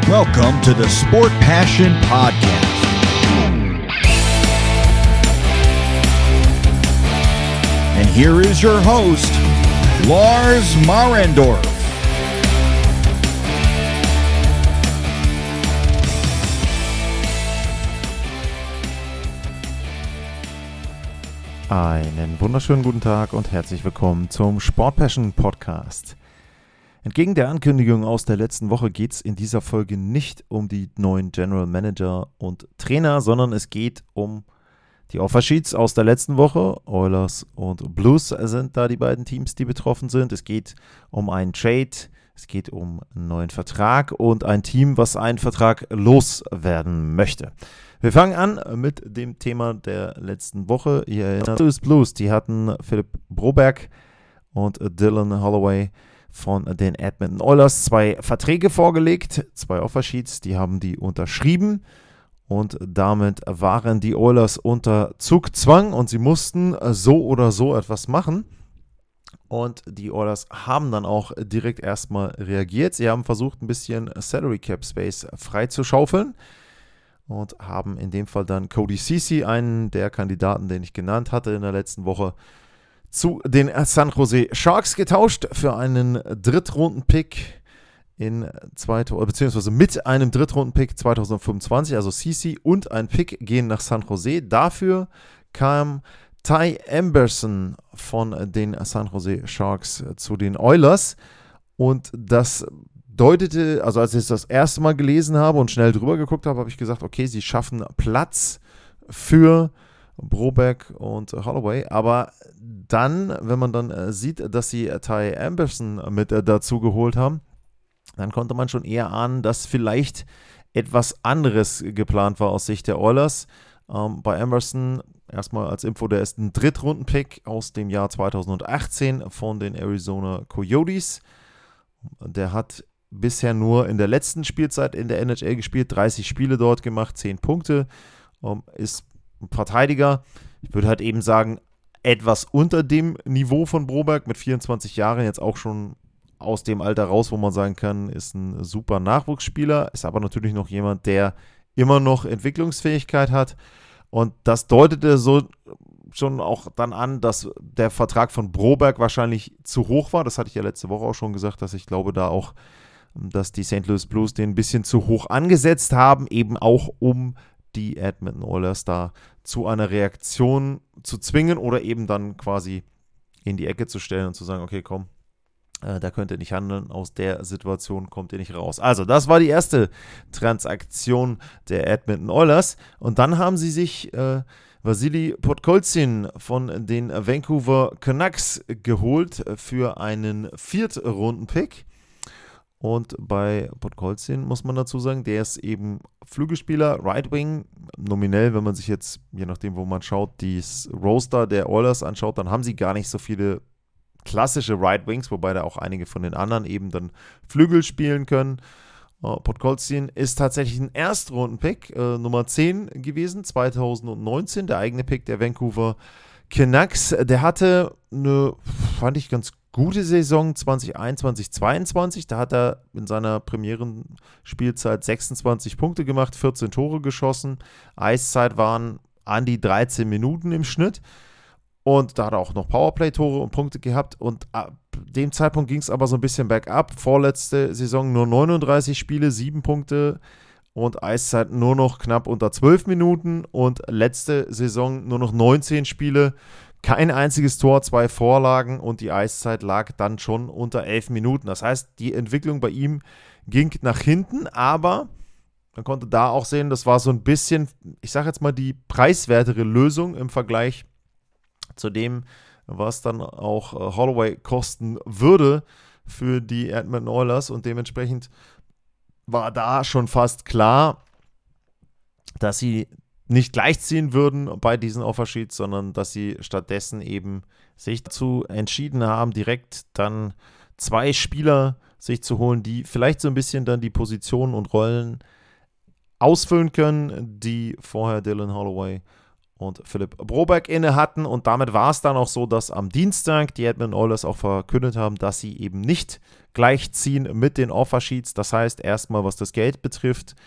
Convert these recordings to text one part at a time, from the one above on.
Welcome to the Sport Passion Podcast. And here is your host, Lars Marendorf. Einen wunderschönen guten Tag und herzlich willkommen zum Sport Passion Podcast. Entgegen der Ankündigung aus der letzten Woche geht es in dieser Folge nicht um die neuen General Manager und Trainer, sondern es geht um die Offersheets aus der letzten Woche. Oilers und Blues sind da die beiden Teams, die betroffen sind. Es geht um einen Trade, es geht um einen neuen Vertrag und ein Team, was einen Vertrag loswerden möchte. Wir fangen an mit dem Thema der letzten Woche. Ihr erinnert euch, Blues, die hatten Philipp Broberg und Dylan Holloway von den Edmonton Oilers 2 Verträge vorgelegt, 2 Offersheets, die haben die unterschrieben und damit waren die Oilers unter Zugzwang und sie mussten so oder so etwas machen und die Oilers haben dann auch direkt erstmal reagiert. Sie haben versucht, ein bisschen Salary Cap Space freizuschaufeln und haben in dem Fall dann Cody Ceci, einen der Kandidaten, den ich genannt hatte in der letzten Woche, zu den San Jose Sharks getauscht für einen Drittrunden-Pick beziehungsweise mit einem Drittrunden-Pick 2025, also Ceci und ein Pick gehen nach San Jose. Dafür kam Ty Emberson von den San Jose Sharks zu den Oilers und das deutete, also als ich es das erste Mal gelesen habe und schnell drüber geguckt habe, habe ich gesagt, okay, sie schaffen Platz für Broberg und Holloway, aber dann, wenn man dann sieht, dass sie Ty Emberson mit dazu geholt haben, dann konnte man schon eher ahnen, dass vielleicht etwas anderes geplant war aus Sicht der Oilers. Bei Emberson, erstmal als Info, der ist ein Drittrunden-Pick aus dem Jahr 2018 von den Arizona Coyotes. Der hat bisher nur in der letzten Spielzeit in der NHL gespielt, 30 Spiele dort gemacht, 10 Punkte, ist ein Verteidiger. Ich würde halt eben sagen, etwas unter dem Niveau von Broberg, mit 24 Jahren, jetzt auch schon aus dem Alter raus, wo man sagen kann, ist ein super Nachwuchsspieler, ist aber natürlich noch jemand, der immer noch Entwicklungsfähigkeit hat und das deutete so schon auch dann an, dass der Vertrag von Broberg wahrscheinlich zu hoch war. Das hatte ich ja letzte Woche auch schon gesagt, dass ich glaube da auch, dass die St. Louis Blues den ein bisschen zu hoch angesetzt haben, eben auch um die Edmonton Oilers da zu einer Reaktion zu zwingen oder eben dann quasi in die Ecke zu stellen und zu sagen, okay, komm, da könnt ihr nicht handeln, aus der Situation kommt ihr nicht raus. Also das war die erste Transaktion der Edmonton Oilers und dann haben sie sich Vasily Podkolzin von den Vancouver Canucks geholt für einen Viertrunden-Pick. Und bei Podkolzin muss man dazu sagen, der ist eben Flügelspieler, Right Wing, nominell, wenn man sich jetzt, je nachdem wo man schaut, die Roster der Oilers anschaut, dann haben sie gar nicht so viele klassische Right Wings, wobei da auch einige von den anderen eben dann Flügel spielen können. Podkolzin ist tatsächlich ein Erstrunden-Pick, Nummer 10 gewesen, 2019, der eigene Pick der Vancouver Canucks. Der hatte eine, fand ich, ganz gute Saison 2021-22. Da hat er in seiner Premierenspielzeit 26 Punkte gemacht, 14 Tore geschossen. Eiszeit waren an die 13 Minuten im Schnitt. Und da hat er auch noch Powerplay-Tore und Punkte gehabt. Und ab dem Zeitpunkt ging es aber so ein bisschen bergab. Vorletzte Saison nur 39 Spiele, 7 Punkte und Eiszeit nur noch knapp unter 12 Minuten. Und letzte Saison nur noch 19 Spiele, kein einziges Tor, 2 Vorlagen und die Eiszeit lag dann schon unter 11 Minuten. Das heißt, die Entwicklung bei ihm ging nach hinten, aber man konnte da auch sehen, das war so ein bisschen, ich sage jetzt mal, die preiswertere Lösung im Vergleich zu dem, was dann auch Holloway kosten würde für die Edmonton Oilers und dementsprechend war da schon fast klar, dass sie nicht gleichziehen würden bei diesen Offersheets, sondern dass sie stattdessen eben sich dazu entschieden haben, direkt dann 2 Spieler sich zu holen, die vielleicht so ein bisschen dann die Positionen und Rollen ausfüllen können, die vorher Dylan Holloway und Philipp Broberg inne hatten. Und damit war es dann auch so, dass am Dienstag die Edmonton Oilers auch verkündet haben, dass sie eben nicht gleichziehen mit den Offersheets. Das heißt, erstmal was das Geld betrifft,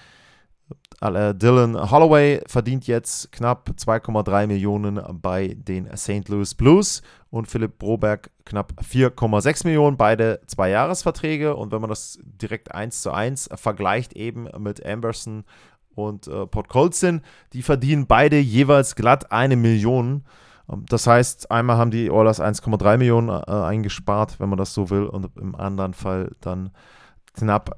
Dylan Holloway verdient jetzt knapp 2,3 Millionen bei den St. Louis Blues und Philipp Broberg knapp 4,6 Millionen, beide 2-Jahres-Verträge. Und wenn man das direkt 1:1 vergleicht eben mit Amberson und Podkolzin, die verdienen beide jeweils glatt 1 Million. Das heißt, einmal haben die Oilers 1,3 Millionen eingespart, wenn man das so will, und im anderen Fall dann knapp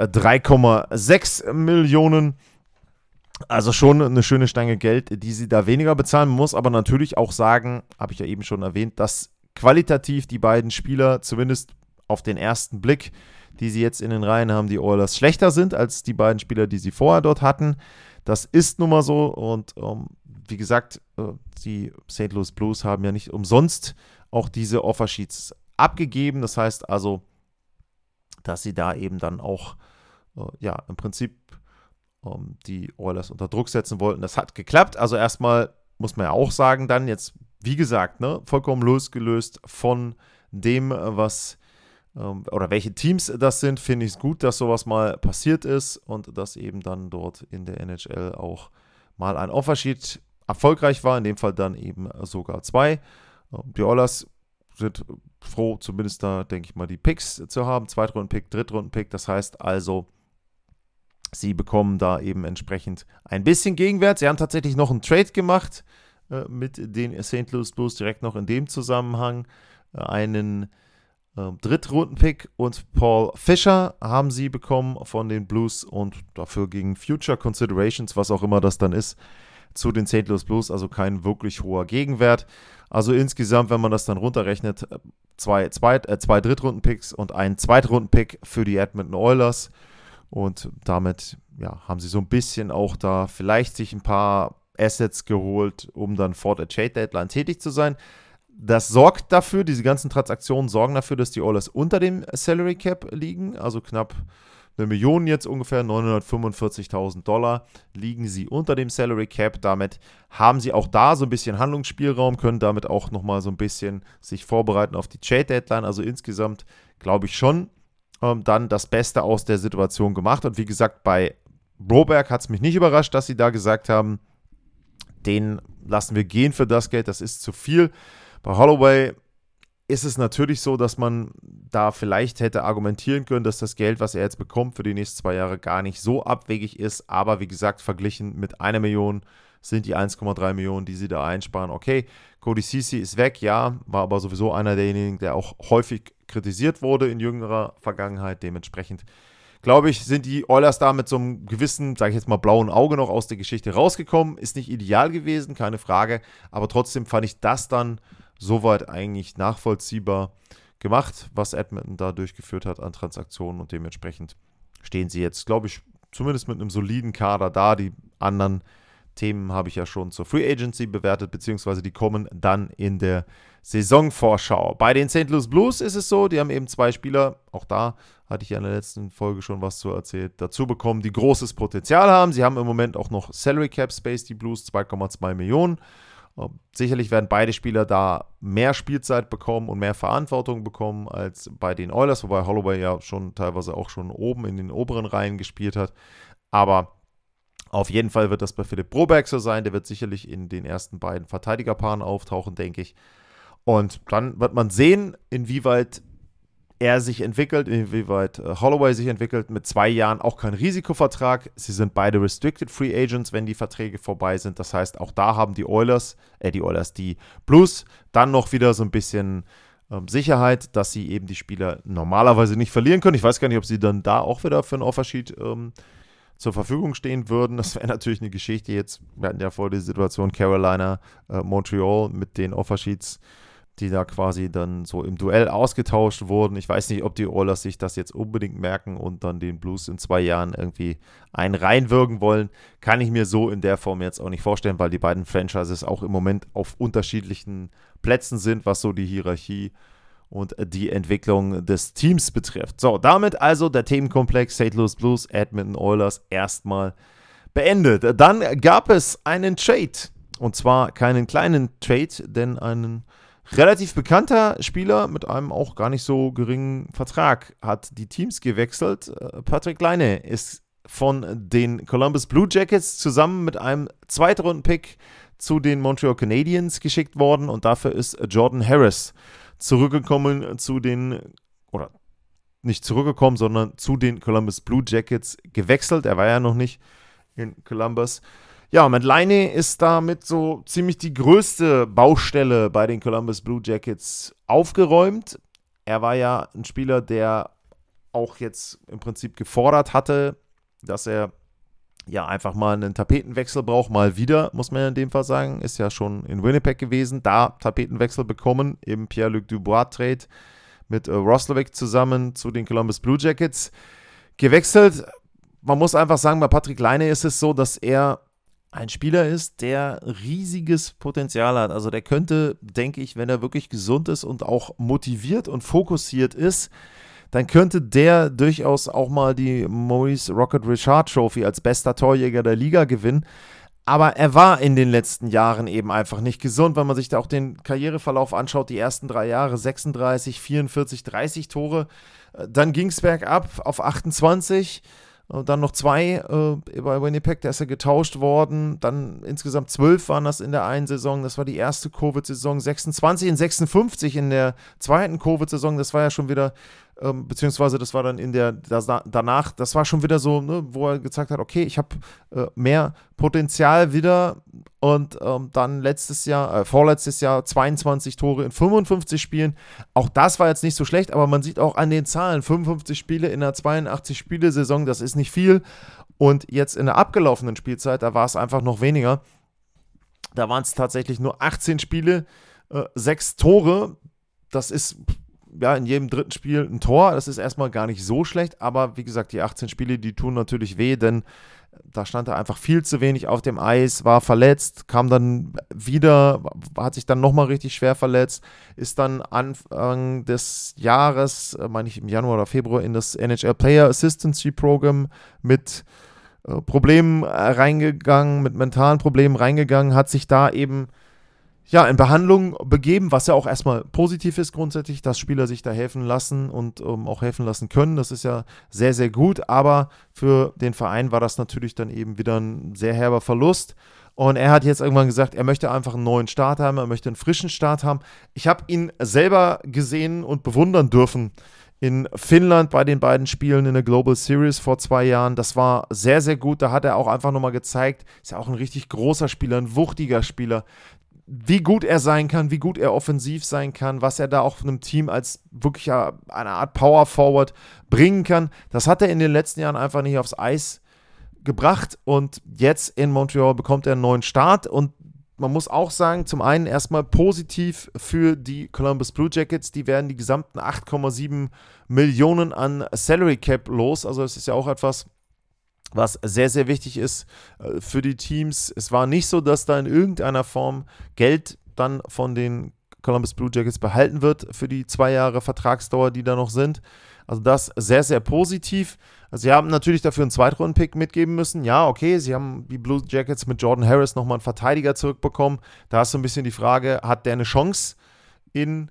3,6 Millionen. Also schon eine schöne Stange Geld, die sie da weniger bezahlen. Man muss aber natürlich auch sagen, habe ich ja eben schon erwähnt, dass qualitativ die beiden Spieler, zumindest auf den ersten Blick, die sie jetzt in den Reihen haben, die Oilers schlechter sind als die beiden Spieler, die sie vorher dort hatten. Das ist nun mal so und wie gesagt, die St. Louis Blues haben ja nicht umsonst auch diese Offersheets abgegeben. Das heißt also, dass sie da eben dann auch im Prinzip die Oilers unter Druck setzen wollten. Das hat geklappt. Also erstmal muss man ja auch sagen, dann jetzt, wie gesagt, vollkommen losgelöst von dem, was oder welche Teams das sind, finde ich es gut, dass sowas mal passiert ist und dass eben dann dort in der NHL auch mal ein Offersheet erfolgreich war, in dem Fall dann eben sogar 2. Die Oilers sind froh, zumindest da, denke ich mal, die Picks zu haben. Zweitrunden-Pick, Drittrunden-Pick, das heißt also, sie bekommen da eben entsprechend ein bisschen Gegenwert. Sie haben tatsächlich noch einen Trade gemacht mit den St. Louis Blues, direkt noch in dem Zusammenhang. Einen Drittrunden-Pick und Paul Fischer haben sie bekommen von den Blues und dafür gegen Future Considerations, was auch immer das dann ist, zu den St. Louis Blues, also kein wirklich hoher Gegenwert. Also insgesamt, wenn man das dann runterrechnet, zwei Drittrunden-Picks und einen Zweitrunden-Pick für die Edmonton Oilers. Und damit haben sie so ein bisschen auch da vielleicht sich ein paar Assets geholt, um dann vor der Trade-Deadline tätig zu sein. Das sorgt dafür, diese ganzen Transaktionen sorgen dafür, dass die Oilers unter dem Salary Cap liegen, also knapp 1 Million jetzt ungefähr, $945.000 liegen sie unter dem Salary Cap. Damit haben sie auch da so ein bisschen Handlungsspielraum, können damit auch nochmal so ein bisschen sich vorbereiten auf die Trade-Deadline. Also insgesamt glaube ich schon, dann das Beste aus der Situation gemacht. Und wie gesagt, bei Broberg hat es mich nicht überrascht, dass sie da gesagt haben, den lassen wir gehen für das Geld, das ist zu viel. Bei Holloway ist es natürlich so, dass man da vielleicht hätte argumentieren können, dass das Geld, was er jetzt bekommt für die nächsten 2 Jahre, gar nicht so abwegig ist. Aber wie gesagt, verglichen mit 1 Million sind die 1,3 Millionen, die sie da einsparen. Okay, Cody Ceci ist weg, ja, war aber sowieso einer derjenigen, der auch häufig kritisiert wurde in jüngerer Vergangenheit. Dementsprechend, glaube ich, sind die Oilers da mit so einem gewissen, sage ich jetzt mal, blauen Auge noch aus der Geschichte rausgekommen. Ist nicht ideal gewesen, keine Frage, aber trotzdem fand ich das dann soweit eigentlich nachvollziehbar gemacht, was Edmonton da durchgeführt hat an Transaktionen und dementsprechend stehen sie jetzt, glaube ich, zumindest mit einem soliden Kader da. Die anderen Themen habe ich ja schon zur Free Agency bewertet, beziehungsweise die kommen dann in der Saisonvorschau. Bei den St. Louis Blues ist es so, die haben eben 2 Spieler, auch da hatte ich ja in der letzten Folge schon was zu erzählt, dazu bekommen, die großes Potenzial haben. Sie haben im Moment auch noch Salary Cap Space, die Blues, 2,2 Millionen. Sicherlich werden beide Spieler da mehr Spielzeit bekommen und mehr Verantwortung bekommen als bei den Oilers, wobei Holloway ja schon teilweise auch schon oben in den oberen Reihen gespielt hat. Aber auf jeden Fall wird das bei Philipp Broberg so sein. Der wird sicherlich in den ersten beiden Verteidigerpaaren auftauchen, denke ich. Und dann wird man sehen, inwieweit er sich entwickelt, inwieweit Holloway sich entwickelt. Mit 2 Jahren auch kein Risikovertrag. Sie sind beide Restricted Free Agents, wenn die Verträge vorbei sind. Das heißt, auch da haben die Blues dann noch wieder so ein bisschen Sicherheit, dass sie eben die Spieler normalerweise nicht verlieren können. Ich weiß gar nicht, ob sie dann da auch wieder für ein Offersheet zur Verfügung stehen würden. Das wäre natürlich eine Geschichte jetzt. Wir hatten ja vor die Situation Carolina, Montreal mit den Offersheets, die da quasi dann so im Duell ausgetauscht wurden. Ich weiß nicht, ob die Oilers sich das jetzt unbedingt merken und dann den Blues in 2 Jahren irgendwie einen reinwürgen wollen. Kann ich mir so in der Form jetzt auch nicht vorstellen, weil die beiden Franchises auch im Moment auf unterschiedlichen Plätzen sind, was so die Hierarchie und die Entwicklung des Teams betrifft. So, damit also der Themenkomplex St. Louis Blues, Edmonton Oilers erstmal beendet. Dann gab es einen Trade. Und zwar keinen kleinen Trade, denn ein relativ bekannter Spieler mit einem auch gar nicht so geringen Vertrag hat die Teams gewechselt. Patrik Laine ist von den Columbus Blue Jackets zusammen mit einem Zweitrunden-Pick zu den Montreal Canadiens geschickt worden und dafür ist Jordan Harris zurückgekommen nicht zurückgekommen, sondern zu den Columbus Blue Jackets gewechselt. Er war ja noch nicht in Columbus. Ja, mit Laine ist damit so ziemlich die größte Baustelle bei den Columbus Blue Jackets aufgeräumt. Er war ja ein Spieler, der auch jetzt im Prinzip gefordert hatte, dass er ja einfach mal einen Tapetenwechsel braucht, mal wieder, muss man ja in dem Fall sagen. Ist ja schon in Winnipeg gewesen, da Tapetenwechsel bekommen, im Pierre-Luc Dubois-Trade mit Roslovic zusammen zu den Columbus Blue Jackets gewechselt. Man muss einfach sagen, bei Patrik Laine ist es so, dass er ein Spieler ist, der riesiges Potenzial hat. Also der könnte, denke ich, wenn er wirklich gesund ist und auch motiviert und fokussiert ist, dann könnte der durchaus auch mal die Maurice Rocket Richard Trophy als bester Torjäger der Liga gewinnen. Aber er war in den letzten Jahren eben einfach nicht gesund, wenn man sich da auch den Karriereverlauf anschaut, die ersten 3 Jahre, 36, 44, 30 Tore, dann ging es bergab auf 28, dann noch 2 bei Winnipeg, da ist er getauscht worden, dann insgesamt 12 waren das in der einen Saison, das war die erste Covid-Saison, 26 und 56 in der zweiten Covid-Saison, das war ja schon wieder, beziehungsweise das war dann danach, das war schon wieder so, ne, wo er gezeigt hat, okay, ich habe mehr Potenzial wieder und dann vorletztes Jahr 22 Tore in 55 Spielen. Auch das war jetzt nicht so schlecht, aber man sieht auch an den Zahlen, 55 Spiele in einer 82-Spiele-Saison, das ist nicht viel. Und jetzt in der abgelaufenen Spielzeit, da war es einfach noch weniger. Da waren es tatsächlich nur 18 Spiele, 6 Tore. Das ist ja in jedem dritten Spiel ein Tor. Das ist erstmal gar nicht so schlecht, aber wie gesagt, die 18 Spiele, die tun natürlich weh, denn da stand er einfach viel zu wenig auf dem Eis, war verletzt, kam dann wieder, hat sich dann nochmal richtig schwer verletzt, ist dann Anfang des Jahres, meine ich im Januar oder Februar, in das NHL Player Assistancy Program mit Problemen reingegangen, mit mentalen Problemen reingegangen, hat sich da eben ja, in Behandlung begeben, was ja auch erstmal positiv ist grundsätzlich, dass Spieler sich da helfen lassen und auch helfen lassen können. Das ist ja sehr, sehr gut, aber für den Verein war das natürlich dann eben wieder ein sehr herber Verlust. Und er hat jetzt irgendwann gesagt, er möchte einfach einen neuen Start haben, er möchte einen frischen Start haben. Ich habe ihn selber gesehen und bewundern dürfen in Finnland bei den beiden Spielen in der Global Series vor 2 Jahren. Das war sehr, sehr gut. Da hat er auch einfach nochmal gezeigt, ist ja auch ein richtig großer Spieler, ein wuchtiger Spieler, wie gut er sein kann, wie gut er offensiv sein kann, was er da auch einem Team als wirklich eine Art Power Forward bringen kann. Das hat er in den letzten Jahren einfach nicht aufs Eis gebracht und jetzt in Montreal bekommt er einen neuen Start und man muss auch sagen, zum einen erstmal positiv für die Columbus Blue Jackets, die werden die gesamten 8,7 Millionen an Salary Cap los, also es ist ja auch etwas, was sehr, sehr wichtig ist für die Teams. Es war nicht so, dass da in irgendeiner Form Geld dann von den Columbus Blue Jackets behalten wird für die 2 Jahre Vertragsdauer, die da noch sind. Also das sehr, sehr positiv. Also sie haben natürlich dafür einen Zweitrunden-Pick mitgeben müssen. Ja, okay, sie haben die Blue Jackets mit Jordan Harris nochmal einen Verteidiger zurückbekommen. Da ist so ein bisschen die Frage, hat der eine Chance in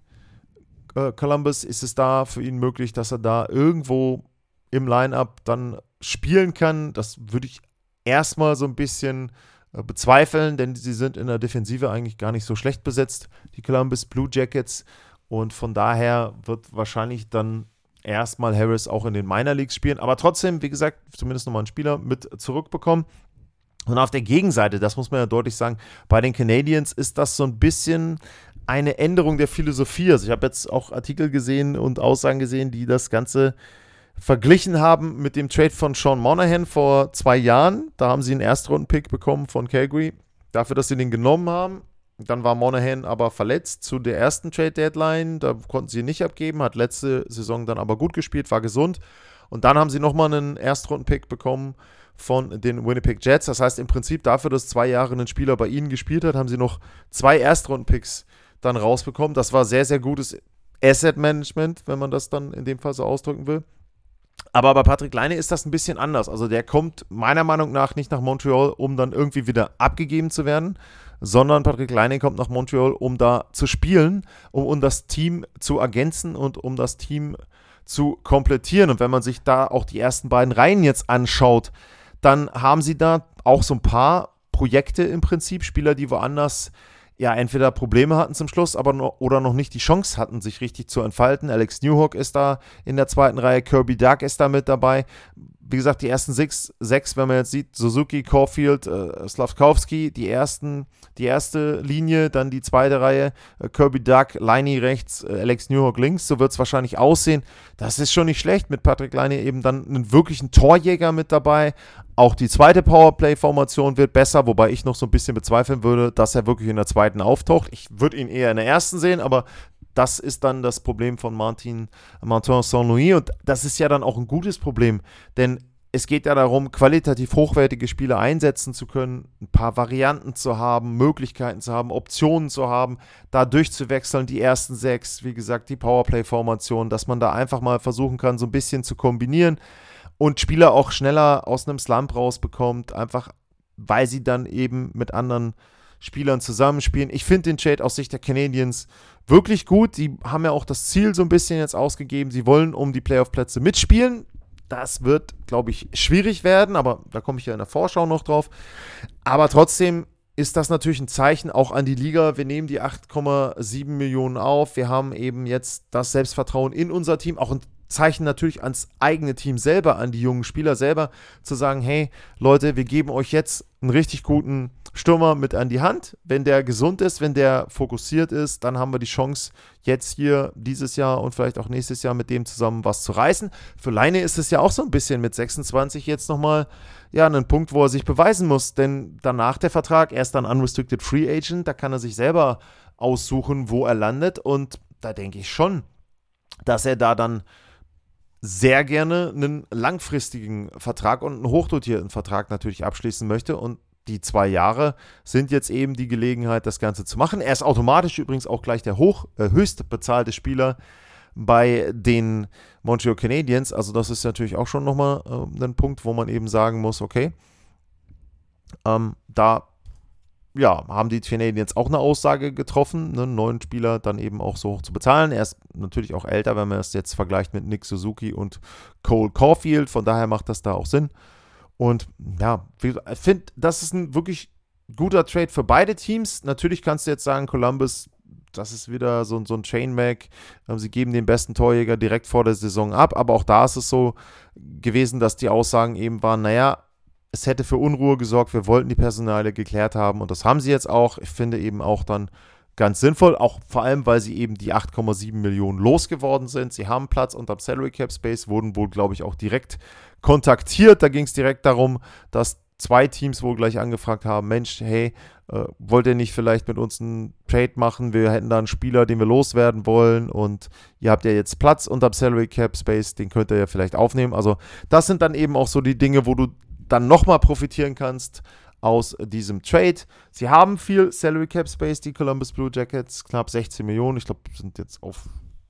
Columbus? Ist es da für ihn möglich, dass er da irgendwo im Line-Up dann spielen kann? Das würde ich erstmal so ein bisschen bezweifeln, denn sie sind in der Defensive eigentlich gar nicht so schlecht besetzt, die Columbus Blue Jackets. Und von daher wird wahrscheinlich dann erstmal Harris auch in den Minor Leagues spielen. Aber trotzdem, wie gesagt, zumindest nochmal einen Spieler mit zurückbekommen. Und auf der Gegenseite, das muss man ja deutlich sagen, bei den Canadiens ist das so ein bisschen eine Änderung der Philosophie. Also ich habe jetzt auch Artikel gesehen und Aussagen gesehen, die das Ganze verglichen haben mit dem Trade von Sean Monahan vor 2 Jahren. Da haben sie einen Erstrunden-Pick bekommen von Calgary, dafür, dass sie den genommen haben. Dann war Monahan aber verletzt zu der ersten Trade-Deadline. Da konnten sie ihn nicht abgeben, hat letzte Saison dann aber gut gespielt, war gesund. Und dann haben sie nochmal einen Erstrunden-Pick bekommen von den Winnipeg Jets. Das heißt im Prinzip dafür, dass 2 Jahre ein Spieler bei ihnen gespielt hat, haben sie noch 2 Erstrunden-Picks dann rausbekommen. Das war sehr, sehr gutes Asset-Management, wenn man das dann in dem Fall so ausdrücken will. Aber bei Patrik Laine ist das ein bisschen anders. Also der kommt meiner Meinung nach nicht nach Montreal, um dann irgendwie wieder abgegeben zu werden. sondern Patrick Laine kommt nach Montreal, um da zu spielen, um das Team zu ergänzen und um das Team zu komplettieren. Und wenn man sich da auch die ersten beiden Reihen jetzt anschaut, dann haben sie da auch so ein paar Projekte im Prinzip, Spieler, die woanders ja entweder Probleme hatten zum Schluss, oder noch nicht die Chance hatten, sich richtig zu entfalten. Alex Newhook ist da in der zweiten Reihe, Kirby Dach ist da mit dabei. Wie gesagt, die ersten sechs, wenn man jetzt sieht, Suzuki, Caulfield, Slafkowski, die erste Linie, dann die zweite Reihe, Kirby Dach, Laine rechts, Alex Newhook links, so wird es wahrscheinlich aussehen. Das ist schon nicht schlecht, mit Patrick Laine eben dann einen wirklichen Torjäger mit dabei. Auch die zweite Powerplay-Formation wird besser, wobei ich noch so ein bisschen bezweifeln würde, dass er wirklich in der zweiten auftaucht. Ich würde ihn eher in der ersten sehen, aber das ist dann das Problem von Martin Saint-Louis und das ist ja dann auch ein gutes Problem, denn es geht ja darum, qualitativ hochwertige Spiele einsetzen zu können, ein paar Varianten zu haben, Möglichkeiten zu haben, Optionen zu haben, da durchzuwechseln, die ersten 6, wie gesagt, die Powerplay-Formation, dass man da einfach mal versuchen kann, so ein bisschen zu kombinieren und Spieler auch schneller aus einem Slump rausbekommt, einfach weil sie dann eben mit anderen Spielern zusammenspielen. Ich finde den Trade aus Sicht der Canadiens wirklich gut. Die haben ja auch das Ziel so ein bisschen jetzt ausgegeben. Sie wollen um die Playoff-Plätze mitspielen. Das wird, glaube ich, schwierig werden, aber da komme ich ja in der Vorschau noch drauf. Aber trotzdem ist das natürlich ein Zeichen auch an die Liga. Wir nehmen die 8,7 Millionen auf. Wir haben eben jetzt das Selbstvertrauen in unser Team, auch ein Zeichen natürlich ans eigene Team selber, an die jungen Spieler selber, zu sagen, hey Leute, wir geben euch jetzt einen richtig guten Stürmer mit an die Hand. Wenn der gesund ist, wenn der fokussiert ist, dann haben wir die Chance, jetzt hier dieses Jahr und vielleicht auch nächstes Jahr mit dem zusammen was zu reißen. Für Laine ist es ja auch so ein bisschen mit 26 jetzt nochmal ein Punkt, wo er sich beweisen muss, denn danach der Vertrag, er ist dann Unrestricted Free Agent, da kann er sich selber aussuchen, wo er landet und da denke ich schon, dass er da dann sehr gerne einen langfristigen Vertrag und einen hochdotierten Vertrag natürlich abschließen möchte und die 2 Jahre sind jetzt eben die Gelegenheit, das Ganze zu machen. Er ist automatisch übrigens auch gleich der höchst bezahlte Spieler bei den Montreal Canadiens, also das ist natürlich auch schon nochmal ein Punkt, wo man eben sagen muss, okay, da haben die Canadiens auch eine Aussage getroffen, einen neuen Spieler dann eben auch so hoch zu bezahlen. Er ist natürlich auch älter, wenn man es jetzt vergleicht mit Nick Suzuki und Cole Caulfield, von daher macht das da auch Sinn. Und ja, ich finde, das ist ein wirklich guter Trade für beide Teams. Natürlich kannst du jetzt sagen, Columbus, das ist wieder so ein Chainmack. Sie geben den besten Torjäger direkt vor der Saison ab, aber auch da ist es so gewesen, dass die Aussagen eben waren, es hätte für Unruhe gesorgt, wir wollten die Personalie geklärt haben und das haben sie jetzt auch. Ich finde eben auch dann ganz sinnvoll, auch vor allem, weil sie eben die 8,7 Millionen losgeworden sind. Sie haben Platz unterm Salary Cap Space, wurden wohl, glaube ich, auch direkt kontaktiert. Da ging es direkt darum, dass 2 Teams wohl gleich angefragt haben, Mensch, hey, wollt ihr nicht vielleicht mit uns einen Trade machen? Wir hätten da einen Spieler, den wir loswerden wollen und ihr habt ja jetzt Platz unterm Salary Cap Space, den könnt ihr ja vielleicht aufnehmen. Also das sind dann eben auch so die Dinge, wo du dann nochmal profitieren kannst aus diesem Trade. Sie haben viel Salary Cap Space, die Columbus Blue Jackets, knapp 16 Millionen. Ich glaube, sind jetzt auf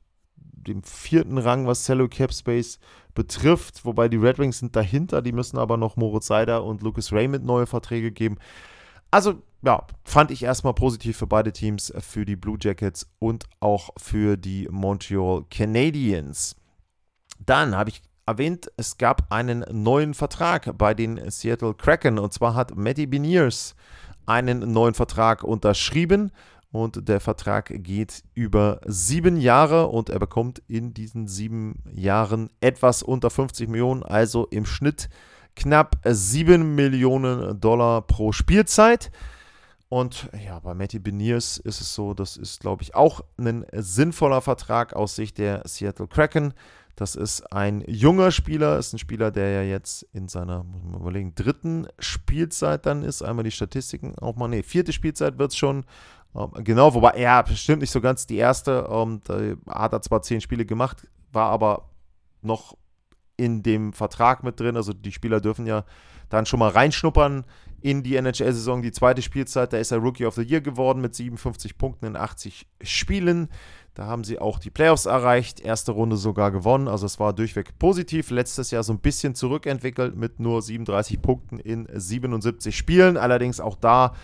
dem 4. Rang, was Salary Cap Space betrifft, wobei die Red Wings sind dahinter, die müssen aber noch Moritz Seider und Lucas Raymond neue Verträge geben. Also, fand ich erstmal positiv für beide Teams, für die Blue Jackets und auch für die Montreal Canadiens. Dann habe ich erwähnt, es gab einen neuen Vertrag bei den Seattle Kraken und zwar hat Matty Beniers einen neuen Vertrag unterschrieben und der Vertrag geht über 7 Jahre und er bekommt in diesen 7 Jahren etwas unter 50 Millionen, also im Schnitt knapp 7 Millionen Dollar pro Spielzeit. Und bei Matty Beniers ist es so, das ist, glaube ich, auch ein sinnvoller Vertrag aus Sicht der Seattle Kraken. Das ist ein junger Spieler, ist ein Spieler, der ja jetzt in seiner, muss man überlegen, 3. Spielzeit dann ist. Einmal die Statistiken auch mal, 4. Spielzeit wird es schon. Genau, wobei, bestimmt nicht so ganz die erste. Da hat er zwar 10 Spiele gemacht, war aber noch in dem Vertrag mit drin. Also die Spieler dürfen ja dann schon mal reinschnuppern in die NHL-Saison. Die 2. Spielzeit, da ist er Rookie of the Year geworden mit 57 Punkten in 80 Spielen. Da haben sie auch die Playoffs erreicht, erste Runde sogar gewonnen, also es war durchweg positiv. Letztes Jahr so ein bisschen zurückentwickelt mit nur 37 Punkten in 77 Spielen. Allerdings auch da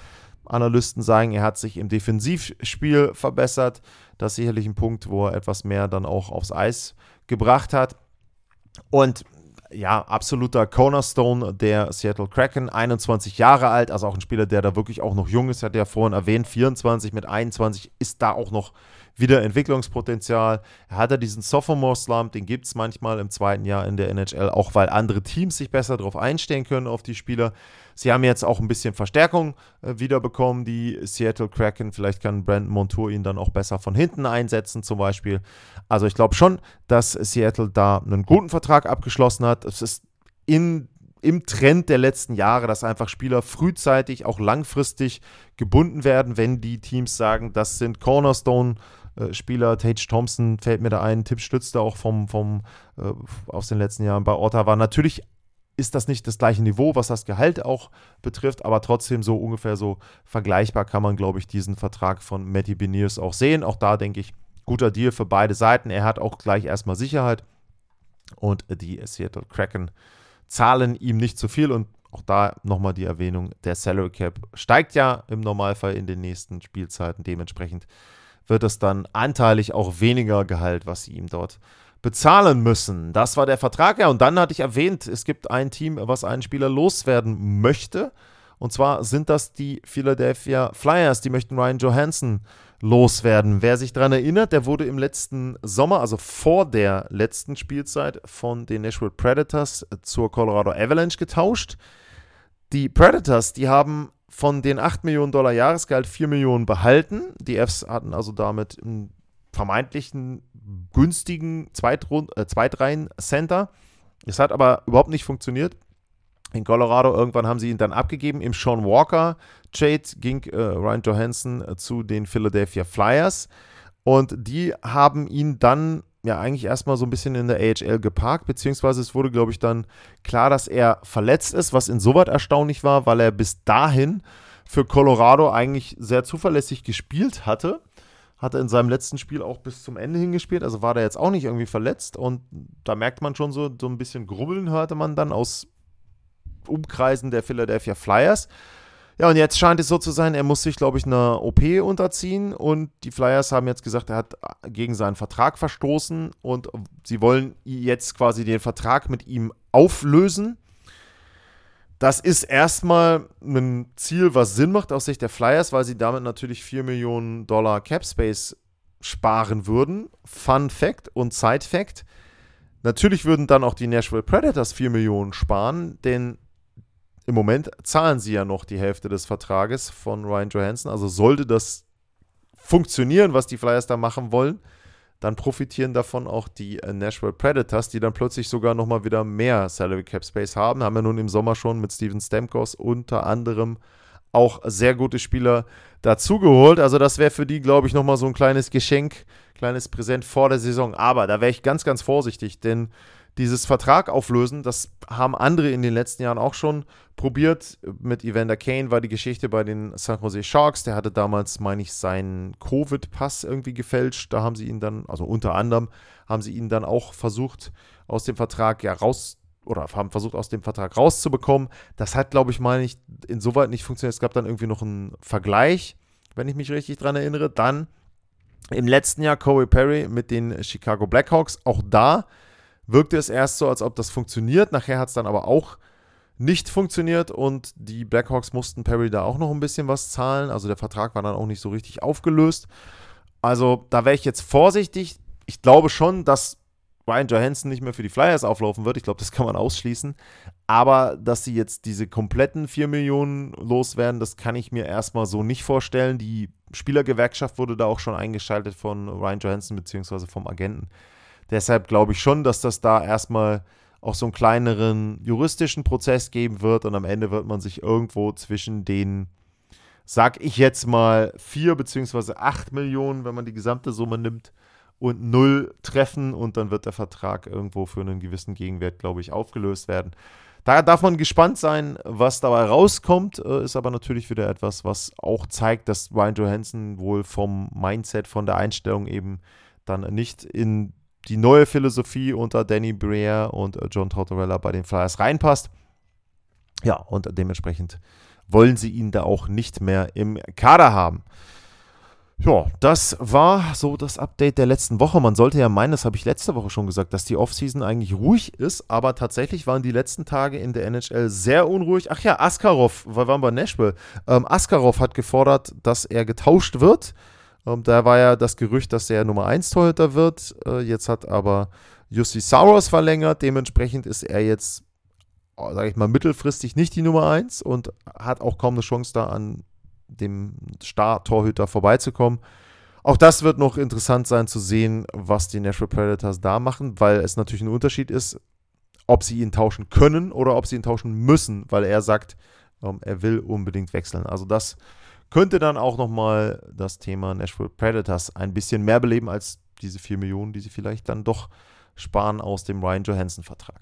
Analysten sagen, er hat sich im Defensivspiel verbessert. Das ist sicherlich ein Punkt, wo er etwas mehr dann auch aufs Eis gebracht hat. Und ja, absoluter Cornerstone der Seattle Kraken, 21 Jahre alt, also auch ein Spieler, der da wirklich auch noch jung ist, hat er ja vorhin erwähnt, 24 mit 21 ist da auch noch wieder Entwicklungspotenzial. Er hat ja diesen Sophomore-Slump, den gibt es manchmal im zweiten Jahr in der NHL, auch weil andere Teams sich besser darauf einstellen können, auf die Spieler. Sie haben jetzt auch ein bisschen Verstärkung wiederbekommen, die Seattle Kraken. Vielleicht kann Brandon Montour ihn dann auch besser von hinten einsetzen zum Beispiel. Also ich glaube schon, dass Seattle da einen guten Vertrag abgeschlossen hat. Es ist im Trend der letzten Jahre, dass einfach Spieler frühzeitig, auch langfristig gebunden werden, wenn die Teams sagen, das sind Cornerstone-Spieler. Tage Thompson fällt mir da ein, Tipp Stützte auch aus den letzten Jahren bei Ottawa. Natürlich ist das nicht das gleiche Niveau, was das Gehalt auch betrifft, aber trotzdem so ungefähr so vergleichbar kann man, glaube ich, diesen Vertrag von Matty Beniers auch sehen. Auch da denke ich, guter Deal für beide Seiten. Er hat auch gleich erstmal Sicherheit und die Seattle Kraken zahlen ihm nicht zu viel und auch da nochmal die Erwähnung, der Salary Cap steigt ja im Normalfall in den nächsten Spielzeiten. Dementsprechend wird es dann anteilig auch weniger Gehalt, was sie ihm dort bezahlen müssen. Das war der Vertrag, ja. Und dann hatte ich erwähnt, es gibt ein Team, was einen Spieler loswerden möchte. Und zwar sind das die Philadelphia Flyers. Die möchten Ryan Johansson loswerden. Wer sich daran erinnert, der wurde im letzten Sommer, also vor der letzten Spielzeit, von den Nashville Predators zur Colorado Avalanche getauscht. Die Predators, die haben von den $8 Millionen Jahresgehalt 4 Millionen behalten. Die Fs hatten also damit einen vermeintlichen günstigen Zweitreihen-Center. Es hat aber überhaupt nicht funktioniert. In Colorado irgendwann haben sie ihn dann abgegeben. Im Sean Walker-Trade ging Ryan Johansson zu den Philadelphia Flyers und die haben ihn dann ja eigentlich erstmal so ein bisschen in der AHL geparkt, beziehungsweise es wurde, glaube ich, dann klar, dass er verletzt ist, was insoweit erstaunlich war, weil er bis dahin für Colorado eigentlich sehr zuverlässig gespielt hatte. Hat er in seinem letzten Spiel auch bis zum Ende hingespielt, also war der jetzt auch nicht irgendwie verletzt und da merkt man schon so ein bisschen Grubbeln, hörte man dann aus Umkreisen der Philadelphia Flyers. Ja, und jetzt scheint es so zu sein, er muss sich, glaube ich, einer OP unterziehen und die Flyers haben jetzt gesagt, er hat gegen seinen Vertrag verstoßen und sie wollen jetzt quasi den Vertrag mit ihm auflösen. Das ist erstmal ein Ziel, was Sinn macht aus Sicht der Flyers, weil sie damit natürlich $4 Millionen Cap Space sparen würden. Fun Fact und Side Fact. Natürlich würden dann auch die Nashville Predators 4 Millionen sparen, denn im Moment zahlen sie ja noch die Hälfte des Vertrages von Ryan Johansson. Also sollte das funktionieren, was die Flyers da machen wollen, dann profitieren davon auch die Nashville Predators, die dann plötzlich sogar nochmal wieder mehr Salary Cap Space haben. Haben ja nun im Sommer schon mit Steven Stamkos unter anderem auch sehr gute Spieler dazugeholt. Also das wäre für die, glaube ich, nochmal so ein kleines Geschenk, kleines Präsent vor der Saison. Aber da wäre ich ganz, ganz vorsichtig, denn dieses Vertrag auflösen, das haben andere in den letzten Jahren auch schon probiert. Mit Evander Kane war die Geschichte bei den San Jose Sharks. Der hatte damals, meine ich, seinen Covid-Pass irgendwie gefälscht. Da haben sie ihn dann, also unter anderem, haben sie ihn dann auch versucht, aus dem Vertrag aus dem Vertrag rauszubekommen. Das hat, glaube ich, meine ich, insoweit nicht funktioniert. Es gab dann irgendwie noch einen Vergleich, wenn ich mich richtig dran erinnere. Dann im letzten Jahr Corey Perry mit den Chicago Blackhawks. Auch da wirkte es erst so, als ob das funktioniert. Nachher hat es dann aber auch nicht funktioniert und die Blackhawks mussten Perry da auch noch ein bisschen was zahlen. Also der Vertrag war dann auch nicht so richtig aufgelöst. Also da wäre ich jetzt vorsichtig. Ich glaube schon, dass Ryan Johansson nicht mehr für die Flyers auflaufen wird. Ich glaube, das kann man ausschließen. Aber dass sie jetzt diese kompletten 4 Millionen loswerden, das kann ich mir erstmal so nicht vorstellen. Die Spielergewerkschaft wurde da auch schon eingeschaltet von Ryan Johansson bzw. vom Agenten. Deshalb glaube ich schon, dass das da erstmal auch so einen kleineren juristischen Prozess geben wird und am Ende wird man sich irgendwo zwischen den, sag ich jetzt mal, 4 bzw. 8 Millionen, wenn man die gesamte Summe nimmt, und 0 treffen und dann wird der Vertrag irgendwo für einen gewissen Gegenwert, glaube ich, aufgelöst werden. Da darf man gespannt sein, was dabei rauskommt, ist aber natürlich wieder etwas, was auch zeigt, dass Ryan Johansson wohl vom Mindset, von der Einstellung eben dann nicht in die neue Philosophie unter Danny Briere und John Tortorella bei den Flyers reinpasst. Ja, und dementsprechend wollen sie ihn da auch nicht mehr im Kader haben. Ja, das war so das Update der letzten Woche. Man sollte ja meinen, das habe ich letzte Woche schon gesagt, dass die Offseason eigentlich ruhig ist, aber tatsächlich waren die letzten Tage in der NHL sehr unruhig. Ach ja, Askarov, wir waren bei Nashville. Askarov hat gefordert, dass er getauscht wird. Da war ja das Gerücht, dass er Nummer 1 Torhüter wird. Jetzt hat aber Jussi Saros verlängert. Dementsprechend ist er jetzt, sage ich mal, mittelfristig nicht die Nummer 1 und hat auch kaum eine Chance da an dem Star-Torhüter vorbeizukommen. Auch das wird noch interessant sein zu sehen, was die Nashville Predators da machen, weil es natürlich ein Unterschied ist, ob sie ihn tauschen können oder ob sie ihn tauschen müssen, weil er sagt, er will unbedingt wechseln. Also das könnte dann auch nochmal das Thema Nashville Predators ein bisschen mehr beleben als diese 4 Millionen, die sie vielleicht dann doch sparen aus dem Ryan Johansson-Vertrag.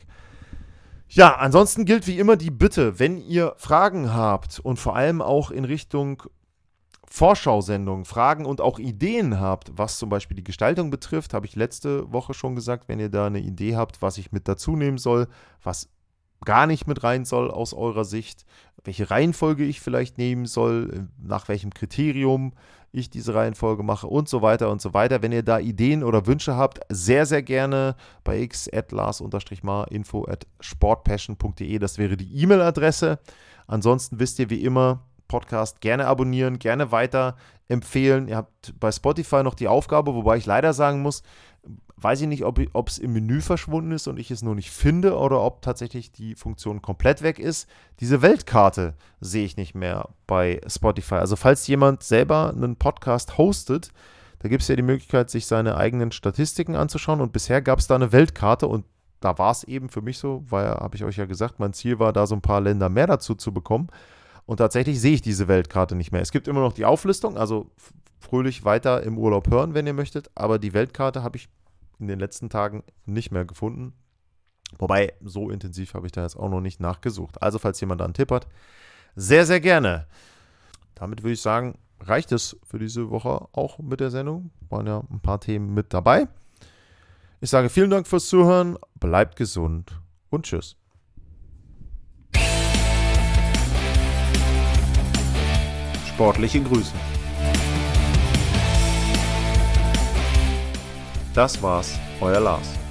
Ja, ansonsten gilt wie immer die Bitte, wenn ihr Fragen habt und vor allem auch in Richtung Vorschau-Sendungen Fragen und auch Ideen habt, was zum Beispiel die Gestaltung betrifft, habe ich letzte Woche schon gesagt, wenn ihr da eine Idee habt, was ich mit dazu nehmen soll, was gar nicht mit rein soll aus eurer Sicht, welche Reihenfolge ich vielleicht nehmen soll, nach welchem Kriterium ich diese Reihenfolge mache und so weiter und so weiter. Wenn ihr da Ideen oder Wünsche habt, sehr, sehr gerne bei x @lars_mar info@sportpassion.de. Das wäre die E-Mail-Adresse. Ansonsten wisst ihr wie immer, Podcast gerne abonnieren, gerne weiter empfehlen. Ihr habt bei Spotify noch die Aufgabe, wobei ich leider sagen muss, weiß ich nicht, ob es im Menü verschwunden ist und ich es nur nicht finde oder ob tatsächlich die Funktion komplett weg ist. Diese Weltkarte sehe ich nicht mehr bei Spotify. Also falls jemand selber einen Podcast hostet, da gibt es ja die Möglichkeit, sich seine eigenen Statistiken anzuschauen und bisher gab es da eine Weltkarte und da war es eben für mich so, weil, habe ich euch ja gesagt, mein Ziel war, da so ein paar Länder mehr dazu zu bekommen und tatsächlich sehe ich diese Weltkarte nicht mehr. Es gibt immer noch die Auflistung, also fröhlich weiter im Urlaub hören, wenn ihr möchtet, aber die Weltkarte habe ich in den letzten Tagen nicht mehr gefunden. Wobei, so intensiv habe ich da jetzt auch noch nicht nachgesucht. Also, falls jemand da einen Tipp hat, sehr, sehr gerne. Damit würde ich sagen, reicht es für diese Woche auch mit der Sendung. Waren ja ein paar Themen mit dabei. Ich sage vielen Dank fürs Zuhören, bleibt gesund und tschüss. Sportliche Grüße. Das war's, euer Lars.